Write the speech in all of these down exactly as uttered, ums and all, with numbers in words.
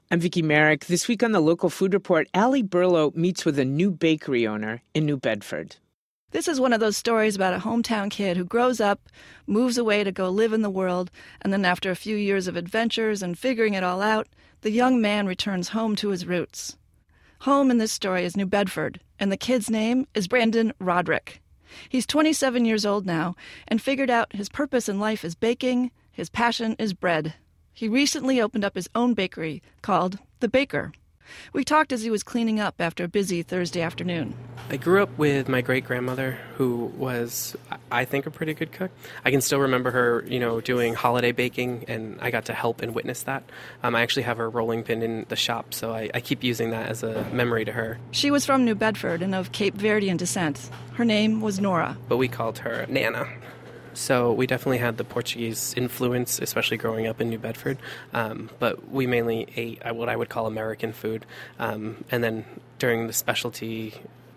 I'm Vicki Merrick. This week on the Local Food Report, Allie Burlow meets with a new bakery owner in New Bedford. This is one of those stories about a hometown kid who grows up, moves away to go live in the world, and then after a few years of adventures and figuring it all out, the young man returns home to his roots. Home in this story is New Bedford, and the kid's name is Brandon Roderick. He's twenty-seven years old now and figured out his purpose in life is baking, his passion is bread. He recently opened up his own bakery called The Baker. We talked as he was cleaning up after a busy Thursday afternoon. I grew up with my great-grandmother, who was, I think, a pretty good cook. I can still remember her, you know, doing holiday baking, and I got to help and witness that. Um, I actually have her rolling pin in the shop, so I, I keep using that as a memory to her. She was from New Bedford and of Cape Verdean descent. Her name was Nora. But we called her Nana. So we definitely had the Portuguese influence, especially growing up in New Bedford. Um, but we mainly ate what I would call American food. Um, and then during the specialty,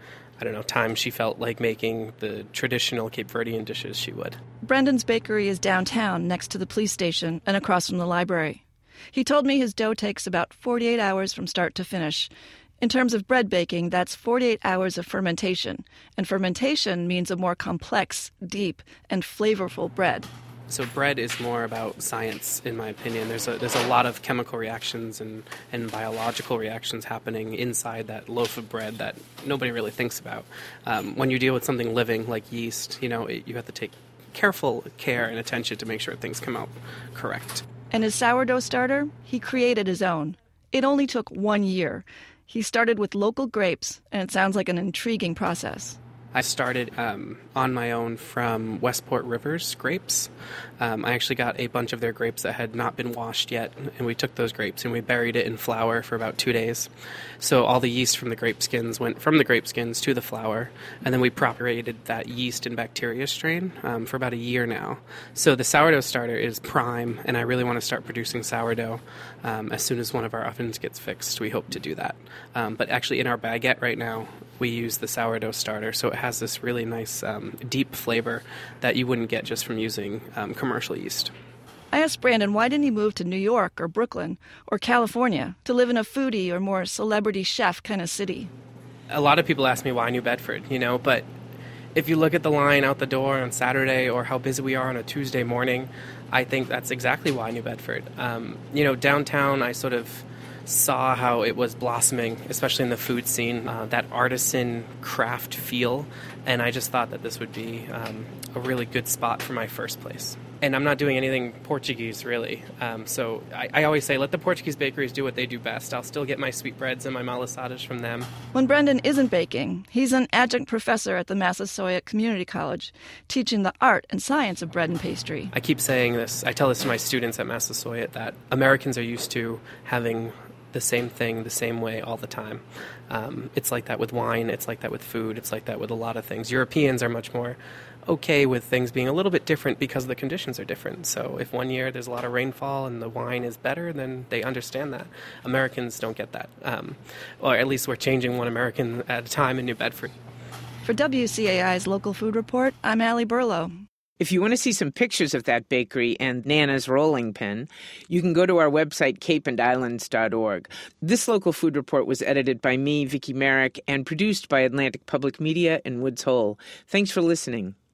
I don't know, time she felt like making the traditional Cape Verdean dishes, she would. Brendan's bakery is downtown next to the police station and across from the library. He told me his dough takes about forty-eight hours from start to finish. In terms of bread baking, that's forty-eight hours of fermentation. And fermentation means a more complex, deep, and flavorful bread. So bread is more about science, in my opinion. There's a, there's a lot of chemical reactions and, and biological reactions happening inside that loaf of bread that nobody really thinks about. Um, when you deal with something living like yeast, you know, it, you have to take careful care and attention to make sure things come out correct. And his sourdough starter, he created his own. It only took one year. He started with local grapes, and it sounds like an intriguing process. I started um, on my own from Westport Rivers grapes. Um, I actually got a bunch of their grapes that had not been washed yet, and we took those grapes and we buried it in flour for about two days. So all the yeast from the grape skins went from the grape skins to the flour, and then we propagated that yeast and bacteria strain um, for about a year now. So the sourdough starter is prime, and I really want to start producing sourdough um, as soon as one of our ovens gets fixed. We hope to do that. Um, but actually in our baguette right now, we use the sourdough starter, so it has this really nice um, deep flavor that you wouldn't get just from using um, commercial yeast. I asked Brandon why didn't he move to New York or Brooklyn or California to live in a foodie or more celebrity chef kind of city. A lot of people ask me why New Bedford, you know, but if you look at the line out the door on Saturday or how busy we are on a Tuesday morning, I think that's exactly why New Bedford. Um, you know, downtown I sort of saw how it was blossoming, especially in the food scene, uh, that artisan craft feel, and I just thought that this would be um, a really good spot for my first place. And I'm not doing anything Portuguese, really. Um, so I, I always say, let the Portuguese bakeries do what they do best. I'll still get my sweetbreads and my malasadas from them. When Brendan isn't baking, he's an adjunct professor at the Massasoit Community College, teaching the art and science of bread and pastry. I keep saying this, I tell this to my students at Massasoit, that Americans are used to having the same thing the same way all the time. Um, it's like that with wine, it's like that with food, it's like that with a lot of things. Europeans are much more okay with things being a little bit different because the conditions are different. So if one year there's a lot of rainfall and the wine is better, then they understand that. Americans don't get that. Um, or at least we're changing one American at a time in New Bedford. For W C A I's Local Food Report, I'm Allie Burlow. If you want to see some pictures of that bakery and Nana's rolling pin, you can go to our website, cape and islands dot org. This Local Food Report was edited by me, Vicki Merrick, and produced by Atlantic Public Media and Woods Hole. Thanks for listening.